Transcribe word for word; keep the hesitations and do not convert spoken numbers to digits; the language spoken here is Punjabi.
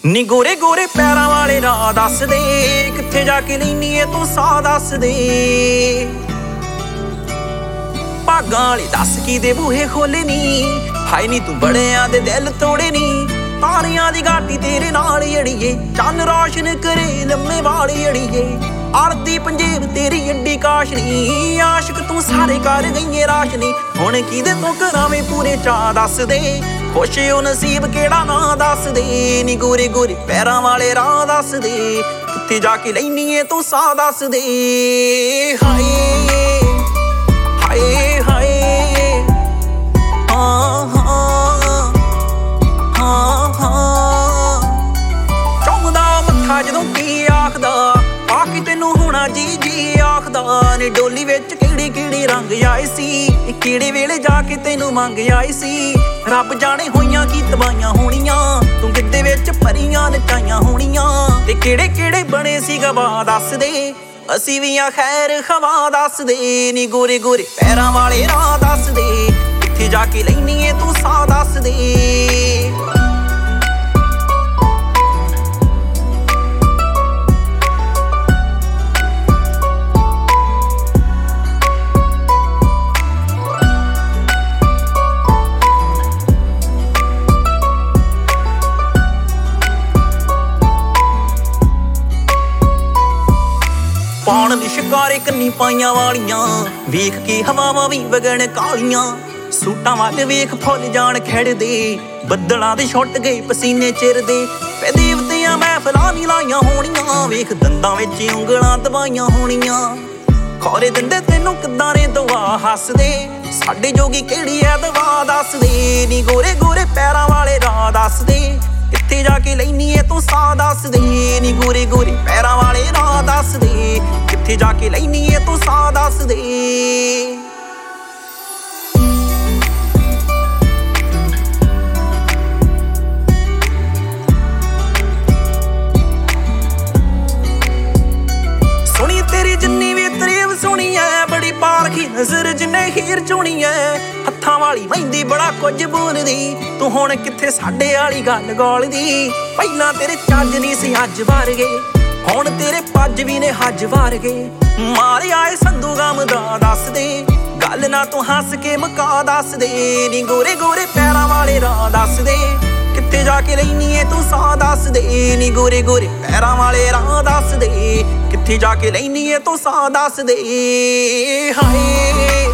ਨੀ ਗੋਰੇ ਗੋਰੇ ਪੈਰਾਂ ਵਾਲੇ ਰਾਹ ਦੱਸ ਦੇ, ਕਿੱਥੇ ਜਾ ਕੇ ਲੈਨੀ ਏ ਤੂੰ ਸਾਹ ਦੱਸ ਦੇ। ਭਾਗਾਂ ਵਾਲੀ ਦੱਸ ਕੀ ਦੇ ਬੂਹੇ ਖੋਲੇ ਨੀ, ਹਾਏ ਨੀ ਤੂੰ ਬੜਿਆਂ ਦੇ ਦਿਲ ਤੋੜੇ ਨੀ। ਤਾਰਿਆਂ ਦੀ ਗਾਟੀ ਤੇਰੇ ਨਾਲ ਅੜੀਏ, ਚੰਨ ਰੋਸ਼ਨ ਕਰੇ ਲੰਮੇ ਵਾਲ ਅੜੀਏ। ਅੜਦੀ ਪੰਜੇਬ ਤੇਰੀ ਅੱਡੀ ਕਾਸ਼ਨੀ, ਆਸ਼ਕ ਤੂੰ ਸਾਰੇ ਕਰ ਗਈਏ ਰਾਸ਼ਨੀ। ਹੁਣ ਕਿਹਦੇ ਤੋਂ ਕਰਾਵੇਂ ਪੂਰੇ ਚਾਅ ਦੱਸ ਦੇ, ਖੁਸ਼ ਓ ਨਸੀਬ ਕਿਹੜਾ ਨਾ ਦੱਸ ਦੇ। ਨੀ ਗੋਰੇ ਗੋਰੇ ਪੈਰਾਂ ਵਾਲੇ ਰਾਹ ਦੱਸ ਦੇ, ਕਿੱਥੇ ਜਾ ਕੇ ਲੈਨੀ ਏ ਤੂੰ ਸਾਹ ਦੱਸ ਦੇ। ਹਾਏ ਹਾਏ ਹਾਏ ਹਾਂ ਹਾਂ ਹਾਂ ਹਾਂ। ਚੌਂਦਾ ਮੱਥਾ ਜਦੋਂ ਕੀ ਆਖਦਾ, ਆ ਕੇ ਤੈਨੂੰ ਹੋਣਾ ਜੀ ਜੀ ਆਖਦਾ। ਨੀ ਡੋਲੀ ਵਿੱਚ ਕਿਹੜੇ ਕਿਹੜੇ ਰੰਗ ਆਏ ਸੀ, ਕਿਹੜੇ ਵੇਲੇ ਜਾ ਕੇ ਤੈਨੂੰ ਮੰਗ ਆਏ ਸੀ। ਰੱਬ ਜਾਣੇ ਹੋਈਆਂ ਕੀ ਤਬਾਈਆਂ ਹੋਣੀਆਂ, ਤੂੰ ਗਿੱਧੇ ਵਿੱਚ ਪਰੀਆਂ ਨਚਾਈਆਂ ਹੋਣੀਆਂ। ਤੇ ਕਿਹੜੇ ਕਿਹੜੇ ਬਣੇ ਸੀ ਗਵਾ ਦੱਸ ਦੇ, ਅਸੀਂ ਵੀ ਆ ਖੈਰ ਖਵਾ ਦੱਸ ਦੇ। ਨੀ ਗੋਰੇ ਗੋਰੇ ਪੈਰਾਂ ਵਾਲੇ ਰਾਹ ਦੱਸ ਦੇ, ਕਿੱਥੇ ਜਾ ਕੇ ਲੈਨੀ ਏ ਤੂੰ ਸਾਹ ਦੱਸ ਦੇ। ਪਾਉਣ ਦੀ ਸ਼ਿਕਾਰੇ ਕੰਨੀ ਪਾਈਆਂ ਵਾਲੀਆਂ, ਵੇਖ ਕੇ ਹਵਾਵਾਂ ਵੀ ਵਗਣ ਕਾਲੀਆਂ। ਸੂਟਾਂ ਵੱਲ ਵੇਖ ਫੁੱਲ ਜਾਣ ਖਿੜਦੇ, ਬੱਦਲਾਂ ਦੇ ਛੁੱਟ ਗਏ ਪਸੀਨੇ ਚਿਰਦੇ। ਵੇ ਦੇਵਤਿਆਂ ਮਹਿਫਲਾਂ ਨੀ ਲਾਈਆਂ ਹੋਣੀਆਂ, ਵੇਖ ਦੰਦਾਂ ਵਿੱਚ ਉਂਗਲਾਂ ਦਬਾਈਆਂ ਹੋਣੀਆਂ। ਖੌਰੇ ਦਿੰਦੇ ਤੈਨੂੰ ਕਿੱਦਾਂ ਨੇ ਦੁਆ ਹੱਸਦੇ, ਸਾਡੇ ਜੋਗੀ ਕਿਹੜੀ ਐ ਦਵਾ ਦੱਸ ਦੇ। ਨੀ ਗੋਰੇ ਗੋਰੇ ਪੈਰਾਂ ਵਾਲੇ ਰਾਹ ਦੱਸ ਦੇ, ਕਿੱਥੇ ਜਾ ਕੇ ਲੈਨੀ ਏ ਤੂੰ ਸਾਹ ਦੱਸ ਦੇ। ਨੀ ਗੋਰੇ ਗੋਰੇ ਪੈਰਾਂ ਵਾਲੇ ਰਾਹ ਦੱਸ ਦੇ, ਕਿੱਥੇ ਜਾ ਕੇ ਲੈਨੀ ਏ ਤੂੰ ਸਾਹ ਦੱਸ ਦੇ। ਸੁਣੀ ਤੇਰੀ ਜਿੰਨੀ ਵੀ ਤਾਰੀਫ ਸੁਣੀ ਐ, ਬੜੀ ਪਾਰਖੀ ਨਜ਼ਰ ਜਿੰਨੇ ਹੀਰ ਚੁਣੀ ਐ। ਹੱਥਾਂ ਵਾਲੀ ਮਹਿੰਦੀ ਬੜਾ ਕੁਝ ਬੋਲਦੀ, ਤੂੰ ਹੁਣ ਕਿੱਥੇ ਸਾਡੇ ਵਾਲੀ ਗੱਲ ਗੋਲਦੀ। ਪਹਿਲਾਂ ਤੇਰੇ ਚੱਜ ਨਹੀਂ ਸੀ ਅੱਜ ਵਰਗੇ, ਹੁਣ ਤੇਰੇ ਪੱਜ ਵੀ ਨੇ ਹੱਜ ਵਰਗੇ। ਮਾਰਿਆ ਏ ਸੰਧੂ ਗਮ ਦਾ ਦੱਸ ਦੇ, ਗੱਲ ਨਾ ਤੂੰ ਹੱਸ ਕੇ ਮੁਕਾ ਦੱਸ ਦੇ। ਨੀ ਗੋਰੇ ਗੋਰੇ ਪੈਰਾਂ ਵਾਲੇ ਰਾਹ ਦੱਸ ਦੇ, ਕਿੱਥੇ ਜਾ ਕੇ ਲੈਨੀ ਏ ਤੂੰ ਸਾਹ ਦੱਸ ਦੇ। ਨੀ ਗੋਰੇ ਗੋਰੇ ਪੈਰਾਂ ਵਾਲੇ ਰਾਹ ਦੱਸ ਦੇ, ਕਿੱਥੇ ਜਾ ਕੇ ਲੈਨੀ ਏ ਤੂੰ ਸਾਹ ਦੱਸ ਦੇ। ਹਾਏ